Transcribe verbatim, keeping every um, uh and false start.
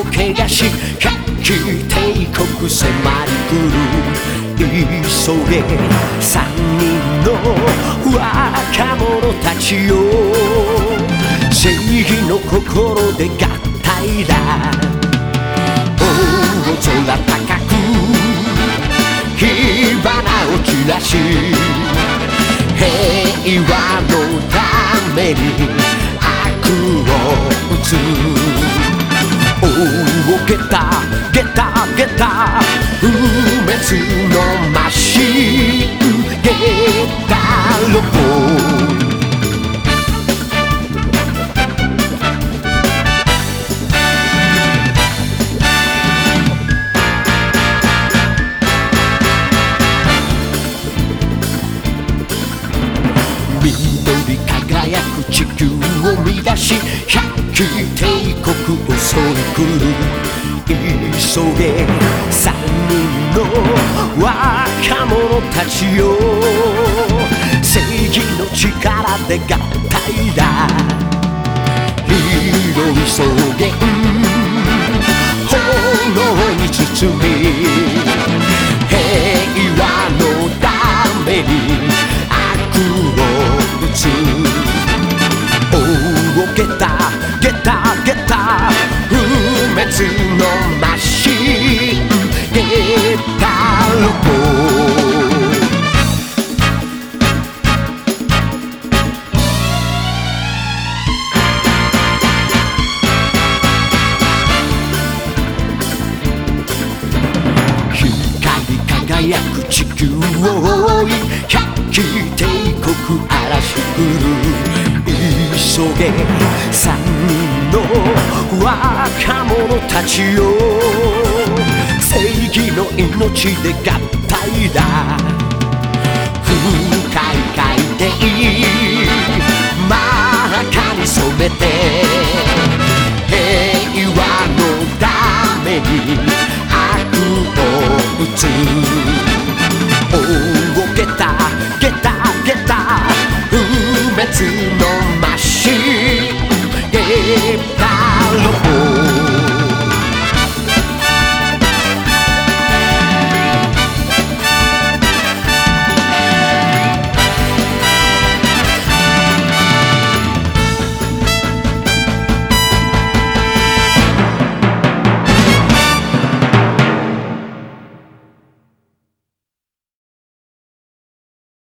けがし百鬼帝国迫り来る。急げ三人の若者たちよ、正義の心で合体だ。大空高く火花を散らし、平和のために悪を打つ。おおゲタゲタゲタ不滅のマシンゲタロボ。緑輝く地球を乱し百鬼帝国襲い来る。急げ三人の若者たちよ、正義の力で合体だ。広い草原炎に包み、平和のためにおおゲタゲタゲタ不滅のマシンゲタロボ。光り輝く地球を追い百鬼帝国嵐来る。急げ三人の若者たちよ、正義の命で合体だ。深い海底真っ赤に染めて、平和のために悪を打つ。おおゲタゲタゲタ不滅